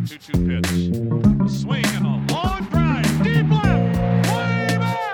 2-2 pitch. A swing and a long drive. Deep left. Way back.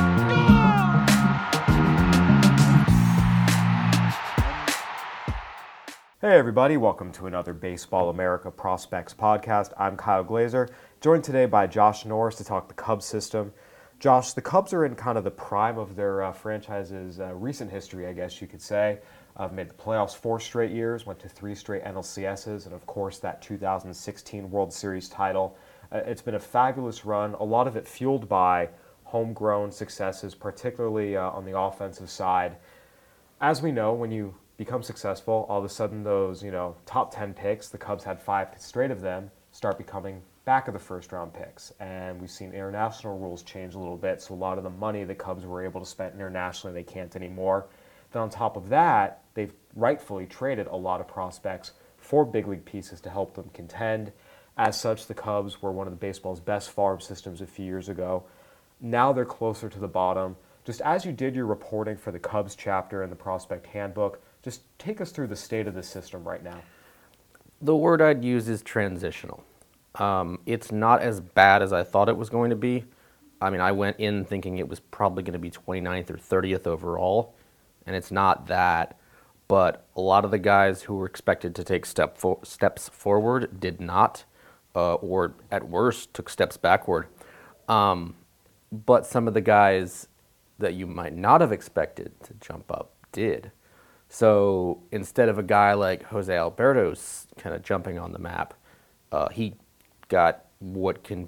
Hey everybody, welcome to another Baseball America Prospects podcast. I'm Kyle Glazer, joined today by Josh Norris to talk the Cubs system. Josh, the Cubs are in kind of the prime of their franchise's recent history, I guess you could say. Made the playoffs 4 straight years, went to 3 straight NLCSs, and of course that 2016 World Series title. It's been a fabulous run, a lot of it fueled by homegrown successes, particularly on the offensive side. As we know, when you become successful, all of a sudden those, top 10 picks, the Cubs had 5 straight of them, start becoming back of the first round picks. And we've seen international rules change a little bit, so a lot of the money the Cubs were able to spend internationally, they can't anymore. Then on top of that, they've rightfully traded a lot of prospects for big league pieces to help them contend. As such, the Cubs were one of the baseball's best farm systems a few years ago. Now they're closer to the bottom. Just as you did your reporting for the Cubs chapter in the Prospect Handbook, just take us through the state of the system right now. The word I'd use is transitional. It's not as bad as I thought it was going to be. I mean, I went in thinking it was probably going to be 29th or 30th overall, and it's not that. But a lot of the guys who were expected to take steps forward did not, or at worst took steps backward. But some of the guys that you might not have expected to jump up did. So instead of a guy like Jose Alberto's kind of jumping on the map, he got what can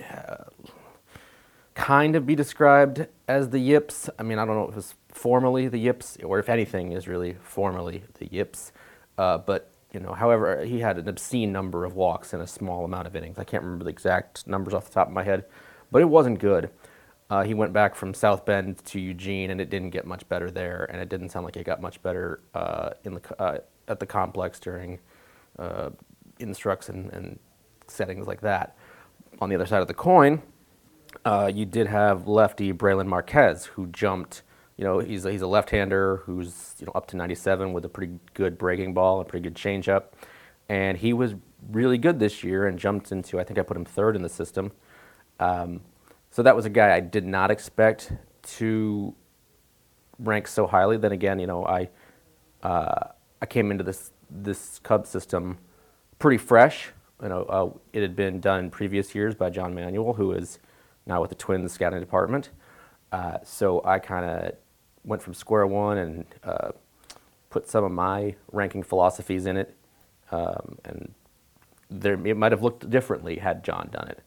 kind of be described as the yips. I mean, I don't know if it was formally the yips, or if anything is really formally the yips. But, however, he had an obscene number of walks in a small amount of innings. I can't remember the exact numbers off the top of my head, but it wasn't good. He went back from South Bend to Eugene, and it didn't get much better there, and it didn't sound like it got much better at the complex during instructs and settings like that. On the other side of the coin, you did have lefty Brailyn Marquez, who jumped. He's a left-hander who's up to 97 with a pretty good breaking ball, a pretty good changeup, and he was really good this year and jumped into. I think I put him 3rd in the system. So that was a guy I did not expect to rank so highly. Then again, I came into this Cubs system pretty fresh. It had been done in previous years by John Manuel, who is now with the Twins scouting department. So I kind of went from square one and put some of my ranking philosophies in it, and it might have looked differently had John done it.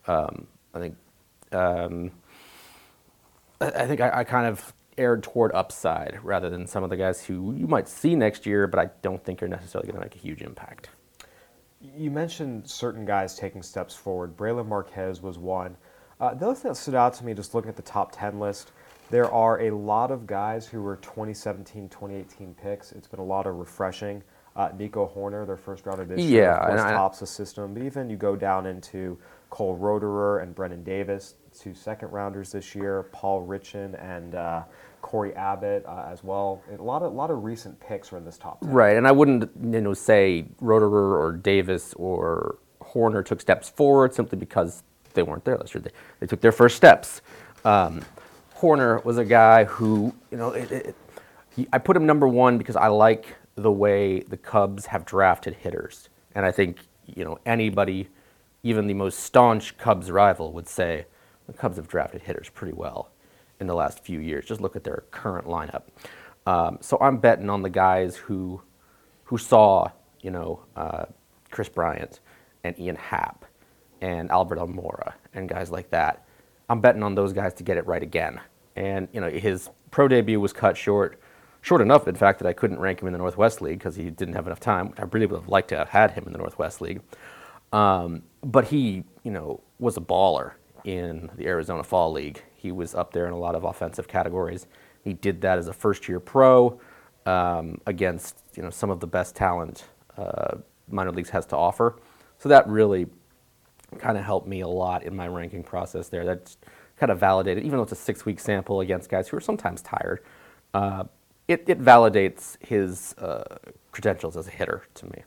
I think I kind of erred toward upside rather than some of the guys who you might see next year, but I don't think are necessarily going to make a huge impact. You mentioned certain guys taking steps forward. Brailyn Marquez was one. The other thing that stood out to me just looking at the top 10 list, there are a lot of guys who were 2017, 2018 picks. It's been a lot of refreshing. Nico Hoerner, their first rounder this year, of course, tops the system. But even you go down into Cole Roederer and Brennan Davis, 2 second-rounders this year, Paul Richan and Corey Abbott as well. A lot of recent picks are in this top 10. Right, and I wouldn't say Roederer or Davis or Hoerner took steps forward simply because they weren't there last year. They took their first steps. Hoerner was a guy who, I put him number 1 because I like the way the Cubs have drafted hitters. And I think, anybody, even the most staunch Cubs rival, would say the Cubs have drafted hitters pretty well in the last few years. Just look at their current lineup. So I'm betting on the guys who saw, Chris Bryant and Ian Happ and Albert Almora and guys like that. I'm betting on those guys to get it right again. And, his pro debut was cut short enough, in fact, that I couldn't rank him in the Northwest League because he didn't have enough time. I really would have liked to have had him in the Northwest League. But he, was a baller in the Arizona Fall League. He was up there in a lot of offensive categories. He did that as a first-year pro against, some of the best talent minor leagues has to offer. So that really kind of helped me a lot in my ranking process there. That's kind of validated, even though it's a 6-week sample against guys who are sometimes tired. It validates his credentials as a hitter to me.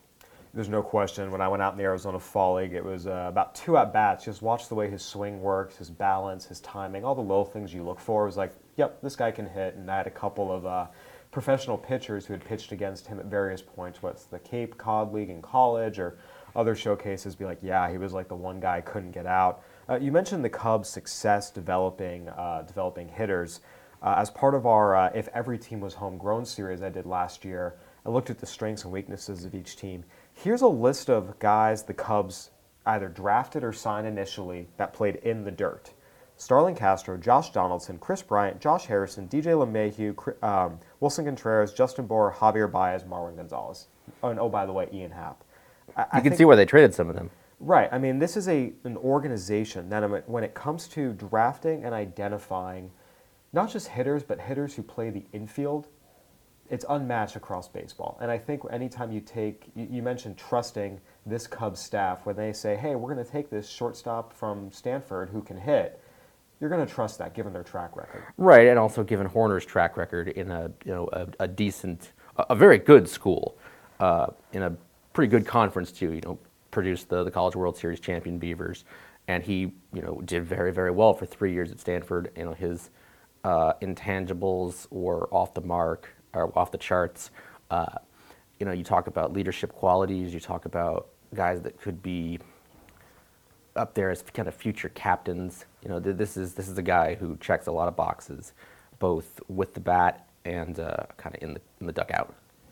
There's no question. When I went out in the Arizona Fall League, it was about 2 at-bats. Just watch the way his swing works, his balance, his timing, all the little things you look for. It was like, yep, this guy can hit. And I had a couple of professional pitchers who had pitched against him at various points, what's the Cape Cod League in college or other showcases, be like, yeah, he was like the one guy I couldn't get out. You mentioned the Cubs' success developing hitters. As part of our If Every Team Was Homegrown series I did last year, I looked at the strengths and weaknesses of each team. Here's a list of guys the Cubs either drafted or signed initially that played in the dirt. Starlin Castro, Josh Donaldson, Chris Bryant, Josh Harrison, DJ LeMahieu, Wilson Contreras, Justin Bour, Javier Baez, Marwin Gonzalez. Oh, and by the way, Ian Happ. You can see where they traded some of them. Right. I mean, this is an organization that when it comes to drafting and identifying not just hitters, but hitters who play the infield, it's unmatched across baseball. And I think anytime you mentioned trusting this Cubs staff, when they say, hey, we're going to take this shortstop from Stanford who can hit, you're going to trust that given their track record. Right, and also given Horner's track record in a decent, a very good school, in a pretty good conference too. Produced the College World Series champion Beavers, and he did very, very well for 3 years at Stanford. His intangibles were off the mark or off the charts. You talk about leadership qualities. You talk about guys that could be up there as kind of future captains. This is a guy who checks a lot of boxes, both with the bat and kind of in the dugout.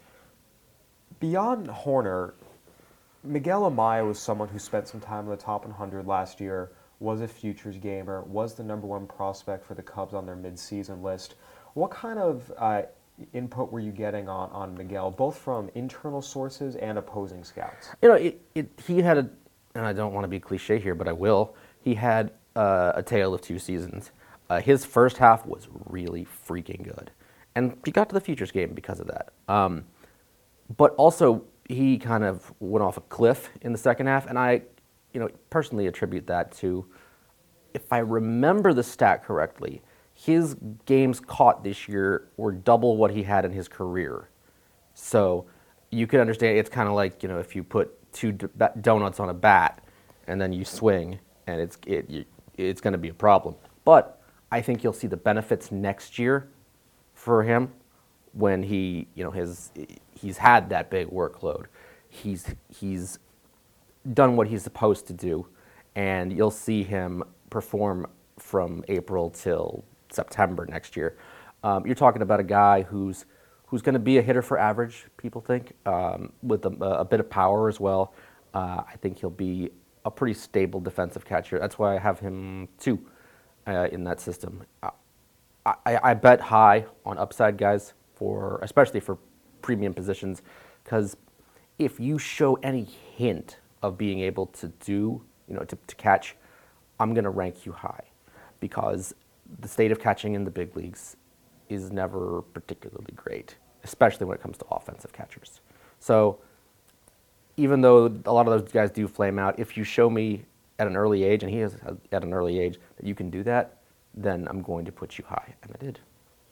Beyond Horner, Miguel Amaya was someone who spent some time in the top 100 last year, was a futures gamer, was the #1 prospect for the Cubs on their midseason list. What kind of input were you getting on Miguel, both from internal sources and opposing scouts? He had and I don't want to be cliche here, but I will. He had a tale of 2 seasons. His first half was really freaking good, and he got to the futures game because of that. But also, he kind of went off a cliff in the second half, and I, personally attribute that to, if I remember the stat correctly, his games caught this year were double what he had in his career. So you can understand, it's kind of like, if you put 2 donuts on a bat and then you swing, and it's going to be a problem. But I think you'll see the benefits next year for him when he's had that big workload. He's done what he's supposed to do, and you'll see him perform from April till September next year. You're talking about a guy who's going to be a hitter for average, people think, with a bit of power as well. I think he'll be a pretty stable defensive catcher. That's why I have him 2 in that system. I bet high on upside guys, especially for premium positions, because if you show any hint of being able to do, to catch, I'm going to rank you high, because the state of catching in the big leagues is never particularly great, especially when it comes to offensive catchers. So even though a lot of those guys do flame out, if you show me at an early age, and he is at an early age, that you can do that, then I'm going to put you high, and I did.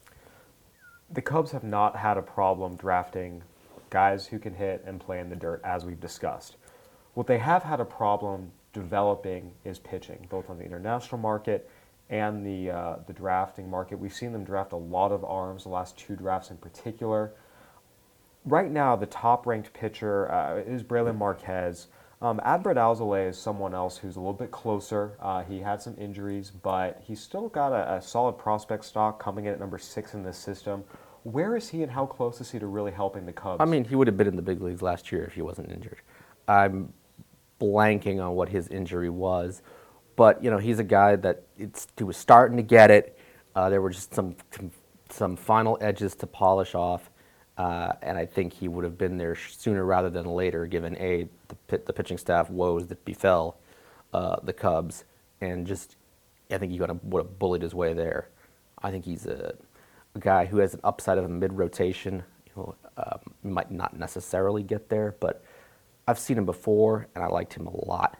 The Cubs have not had a problem drafting guys who can hit and play in the dirt, as we've discussed. What they have had a problem developing is pitching, both on the international market and the drafting market. We've seen them draft a lot of arms, the last 2 drafts in particular. Right now, the top-ranked pitcher is Braylon Marquez. Adbert Alzolay is someone else who's a little bit closer. He had some injuries, but he's still got a solid prospect stock coming in at number 6 in this system. Where is he, and how close is he to really helping the Cubs? I mean, he would have been in the big leagues last year if he wasn't injured. I'm blanking on what his injury was, but he's a guy that he was starting to get it. There were just some final edges to polish off, and I think he would have been there sooner rather than later, given the pitching staff woes that befell the Cubs, and I think he would have bullied his way there. I think he's a guy who has an upside of a mid-rotation. Might not necessarily get there, but I've seen him before, and I liked him a lot.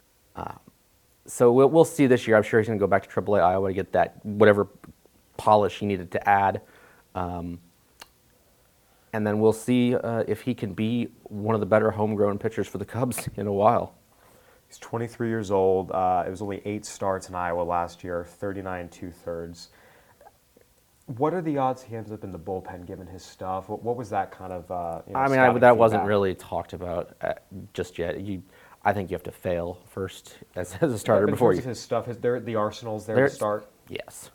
So we'll see this year. I'm sure he's going to go back to AAA Iowa to get that whatever polish he needed to add. And and then we'll see if he can be one of the better homegrown pitchers for the Cubs in a while. He's 23 years old. It was only 8 starts in Iowa last year, 39 2/3. What are the odds he ends up in the bullpen given his stuff? What was that kind of? Scouting That wasn't feedback? really talked about just yet. I think you have to fail first as a starter In before terms you. of his stuff, the arsenal's there There- to start. Yes.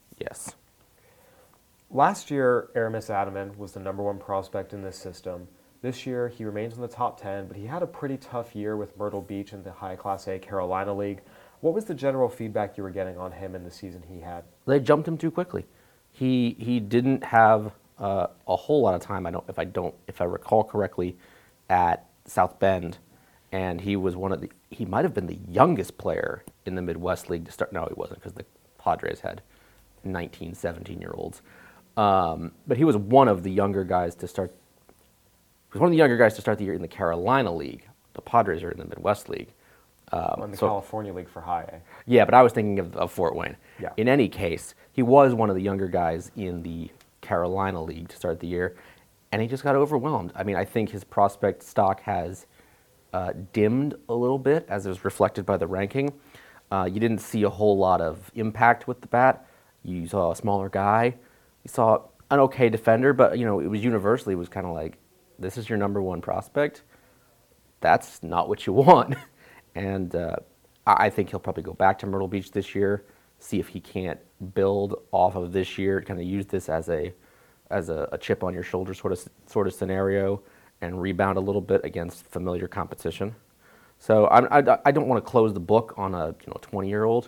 Last year, Aramis Adaman was the #1 prospect in this system. This year, he remains in the top 10, but he had a pretty tough year with Myrtle Beach in the High Class A Carolina League. What was the general feedback you were getting on him in the season he had? They jumped him too quickly. He didn't have a whole lot of time. If I recall correctly, at South Bend, and he was he might have been the youngest player in the Midwest League to start. No, he wasn't, because the Padres had 19, 17-year-olds. But he was one of the younger guys to start. He was one of the younger guys to start the year in the Carolina League. The Padres are in the Midwest League. On the so- California League for High A. Yeah, but I was thinking of Fort Wayne. Yeah. In any case, he was one of the younger guys in the Carolina League to start the year, and he just got overwhelmed. I mean, I think his prospect stock has dimmed a little bit, as is reflected by the ranking. You didn't see a whole lot of impact with the bat. You saw a smaller guy. You saw an okay defender, but it was universally, it was kind of like, this is your #1 prospect. That's not what you want. And I think he'll probably go back to Myrtle Beach this year, see if he can't build off of this year, kind of use this as a chip on your shoulder sort of scenario, and rebound a little bit against familiar competition. So I don't want to close the book on a 20-year-old,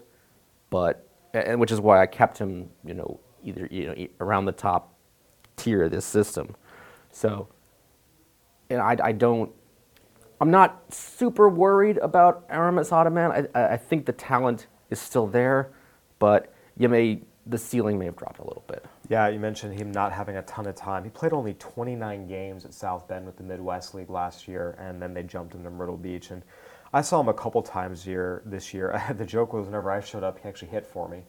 and which is why I kept him either around the top tier of this system. So, and I'm not super worried about Aramis Adaman. I think the talent is still there, but the ceiling may have dropped a little bit. Yeah, you mentioned him not having a ton of time. He played only 29 games at South Bend with the Midwest League last year, and then they jumped him to Myrtle Beach. And I saw him a couple times this year. The joke was whenever I showed up, he actually hit for me.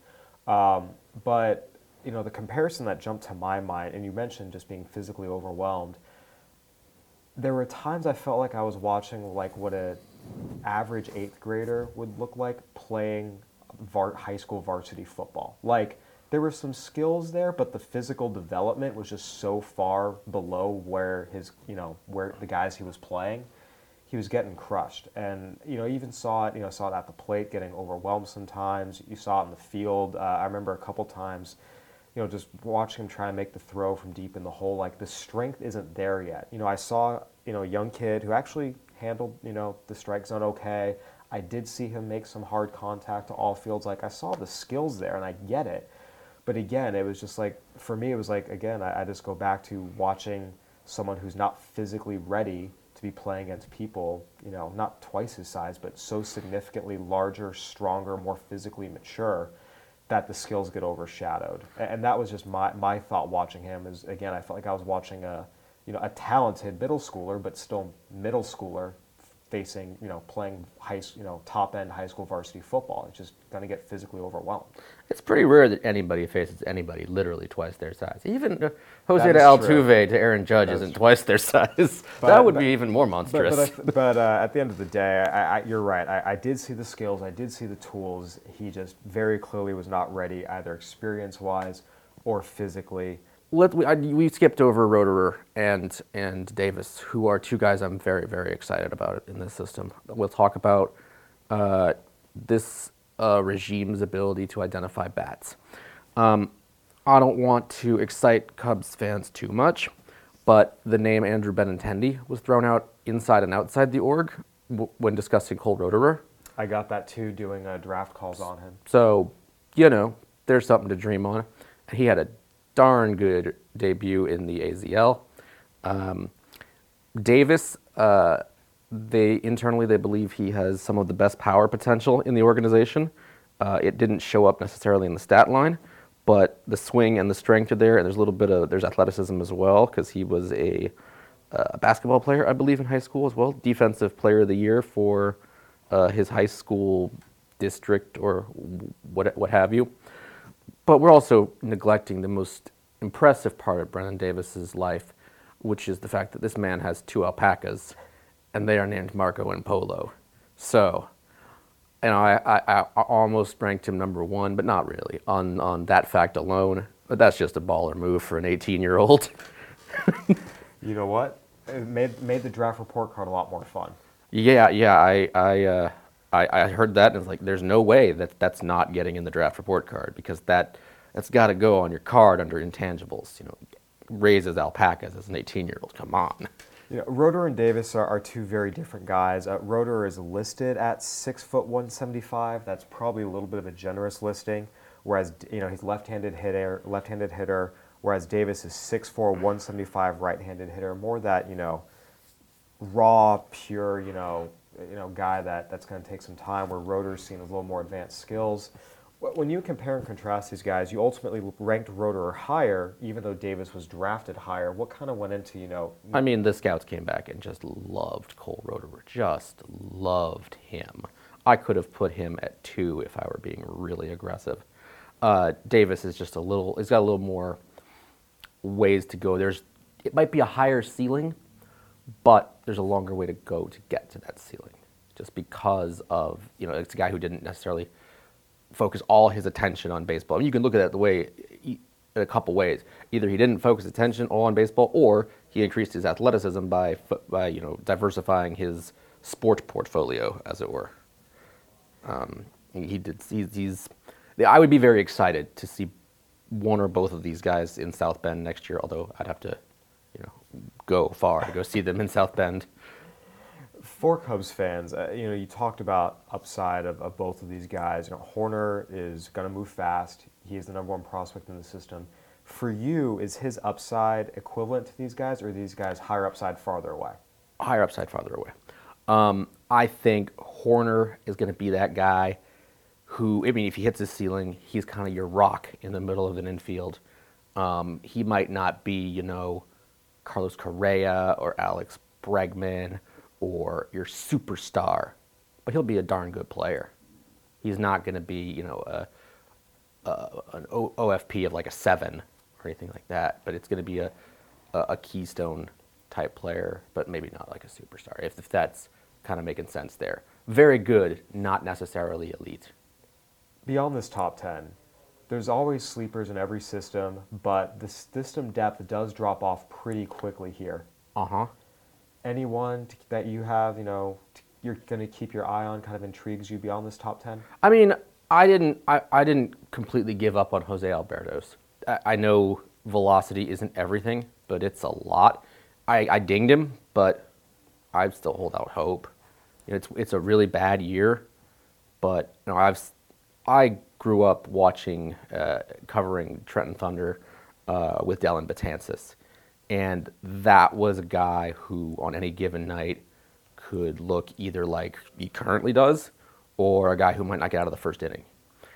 But the comparison that jumped to my mind, and you mentioned just being physically overwhelmed, there were times I felt like I was watching like what an average 8th grader would look like playing high school varsity football. Like, there were some skills there, but the physical development was just so far below where where the guys he was playing. He was getting crushed, and you even saw it. Saw it at the plate, getting overwhelmed sometimes. You saw it in the field. I remember a couple times, just watching him try and make the throw from deep in the hole. Like, the strength isn't there yet. I saw a young kid who actually handled the strike zone okay. I did see him make some hard contact to all fields. Like, I saw the skills there, and I get it. But again, it was just like, for me, it was like, again, I just go back to watching someone who's not physically ready to be playing against people, not twice his size, but so significantly larger, stronger, more physically mature, that the skills get overshadowed. And that was just my thought watching him. Is, again, I felt like I was watching a talented middle schooler, but still middle schooler facing, playing top-end high school varsity football. It's just going to get physically overwhelmed. It's pretty rare that anybody faces anybody literally twice their size. Even Jose That de is true. Altuve to Aaron Judge isn't twice their size. That would be even more monstrous. But at the end of the day, you're right. I did see the skills. I did see the tools. He just very clearly was not ready, either experience-wise or physically. We skipped over Roederer and Davis, who are two guys I'm very, very excited about in this system. We'll talk about this regime's ability to identify bats. I don't want to excite Cubs fans too much, but the name Andrew Benintendi was thrown out inside and outside the org when discussing Cole Roederer. I got that too, doing draft calls on him. So, there's something to dream on. He had a darn good debut in the AZL. Davis, they believe he has some of the best power potential in the organization. It didn't show up necessarily in the stat line, but the swing and the strength are there, and there's athleticism as well, because he was a basketball player, I believe, in high school as well. Defensive Player of the Year for his high school district or what have you. But we're also neglecting the most impressive part of Brennen Davis's life. which is the fact that this man has 2 alpacas, and they are named Marco and Polo. So, I almost ranked him number 1, but not really on that fact alone. But that's just a baller move for an 18-year-old. You know what? It made the draft report card a lot more fun. Yeah. I heard that and it's like, there's no way that's not getting in the draft report card, because that's got to go on your card under intangibles. Raises alpacas as an 18-year-old. Come on. Roeder and Davis are 2 very different guys. Roeder is listed at 6', 175. That's probably a little bit of a generous listing. Whereas he's left-handed hitter. Whereas Davis is 6'4", 175, right-handed hitter. More that raw, pure guy that's going to take some time. Where Roeder's seen with a little more advanced skills. When you compare and contrast these guys, you ultimately ranked Roeder higher, even though Davis was drafted higher. What kind of went into, I mean, the scouts came back and just loved Cole Roeder. Just loved him. I could have put him at 2 if I were being really aggressive. Davis is just he's got a little more ways to go. It might be a higher ceiling, but there's a longer way to go to get to that ceiling. Just because of, it's a guy who didn't necessarily focus all his attention on baseball. I mean, you can look at it in a couple ways. Either he didn't focus attention all on baseball, or he increased his athleticism by diversifying his sport portfolio, as it were. I would be very excited to see one or both of these guys in South Bend next year, although I'd have to go far to go see them in South Bend. For Cubs fans, you talked about upside of both of these guys. Hoerner is going to move fast. He is the number 1 prospect in the system. For you, is his upside equivalent to these guys, or are these guys higher upside farther away? Higher upside farther away. I think Hoerner is going to be that guy who, if he hits his ceiling, he's kind of your rock in the middle of an infield. He might not be, Carlos Correa or Alex Bregman or your superstar, but he'll be a darn good player. He's not going to be, an OFP of like a 7 or anything like that, but it's going to be a keystone type player, but maybe not like a superstar, if that's kind of making sense there. Very good, not necessarily elite. Beyond this top 10, there's always sleepers in every system, but the system depth does drop off pretty quickly here. Anyone that you have, you're going to keep your eye on, kind of intrigues you beyond this top 10? I mean, I didn't completely give up on Jose Albertos. I know velocity isn't everything, but it's a lot. I dinged him, but I still hold out hope. It's a really bad year, but I grew up watching, covering Trenton Thunder with Dellin Betances. And that was a guy who, on any given night, could look either like he currently does, or a guy who might not get out of the first inning.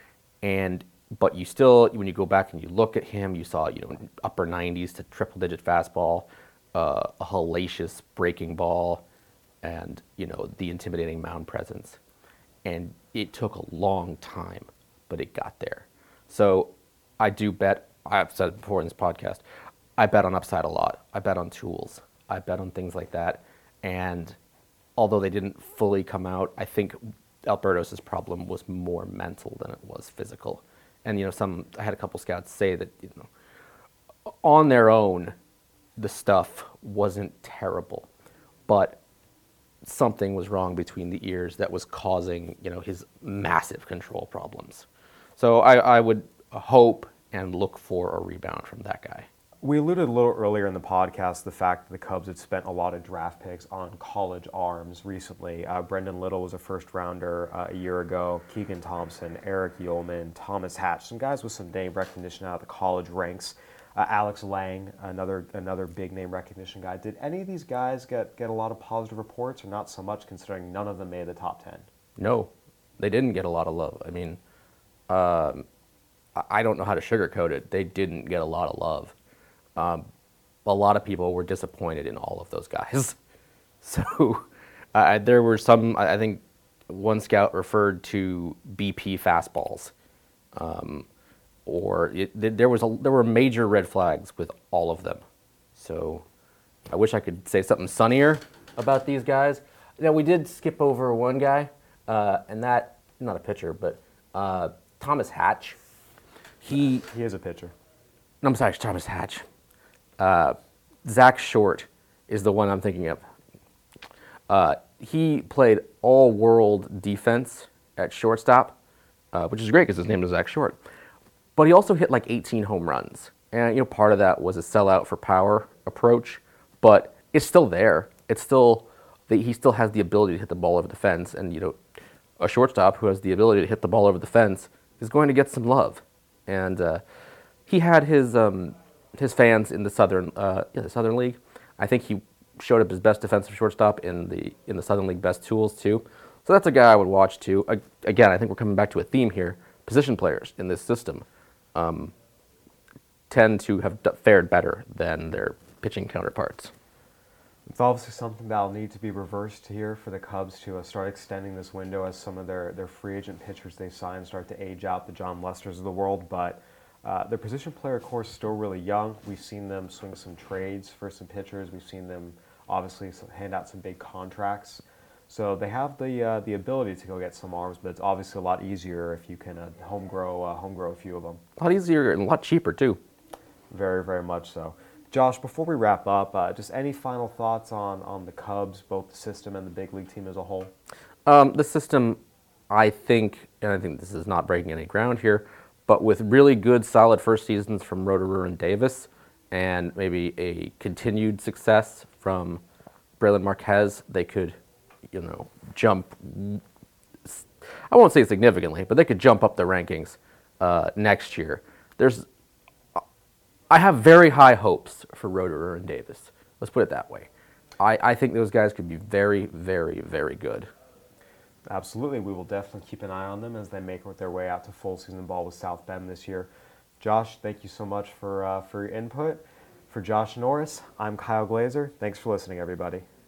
But you still, when you go back and you look at him, you saw upper 90s to triple-digit fastball, a hellacious breaking ball, and the intimidating mound presence. And it took a long time, but it got there. So I do bet. I've said it before in this podcast. I bet on upside a lot. I bet on tools. I bet on things like that. And although they didn't fully come out, I think Albertos' problem was more mental than it was physical. And I had a couple scouts say that on their own, the stuff wasn't terrible, but something was wrong between the ears that was causing his massive control problems. So I would hope and look for a rebound from that guy. We alluded a little earlier in the podcast the fact that the Cubs had spent a lot of draft picks on college arms recently. Brendan Little was a first-rounder a year ago. Keegan Thompson, Eric Ullman, Thomas Hatch, some guys with some name recognition out of the college ranks. Alex Lang, another big name recognition guy. Did any of these guys get a lot of positive reports, or not so much, considering none of them made the top 10? No, they didn't get a lot of love. I mean, I don't know how to sugarcoat it. They didn't get a lot of love. A lot of people were disappointed in all of those guys. So there were some, I think one scout referred to BP fastballs. There were major red flags with all of them. So I wish I could say something sunnier about these guys. Now, we did skip over one guy, and that, not a pitcher, but Thomas Hatch. He is a pitcher. No, I'm sorry, Thomas Hatch. Zach Short is the one I'm thinking of. He played all-world defense at shortstop, which is great because his name is Zach Short. But he also hit like 18 home runs. And, you know, part of that was a sellout for power approach, but it's still there. It's still, he still has the ability to hit the ball over the fence. And, you know, a shortstop who has the ability to hit the ball over the fence is going to get some love. And he had his fans in the Southern League. I think he showed up his best defensive shortstop in the Southern League Best Tools too. So that's a guy I would watch too. Again, I think we're coming back to a theme here. Position players in this system tend to have fared better than their pitching counterparts. It's obviously something that'll need to be reversed here for the Cubs to start extending this window as some of their free agent pitchers they sign start to age out, the John Lesters of the world. But their position player core is still really young. We've seen them swing some trades for some pitchers. We've seen them obviously hand out some big contracts. So they have the ability to go get some arms, but it's obviously a lot easier if you can home grow a few of them. A lot easier and a lot cheaper too. Very, very much so. Josh, before we wrap up, just any final thoughts on the Cubs, both the system and the big league team as a whole? The system, I think, and I think this is not breaking any ground here, but with really good, solid first seasons from Roederer and Davis, and maybe a continued success from Braylon Marquez, they could, you know, jump, I won't say significantly, but they could jump up the rankings next year. I have very high hopes for Roederer and Davis. Let's put it that way. I think those guys could be very, very, very good. Absolutely. We will definitely keep an eye on them as they make their way out to full season ball with South Bend this year. Josh, thank you so much for your input. For Josh Norris, I'm Kyle Glazer. Thanks for listening, everybody.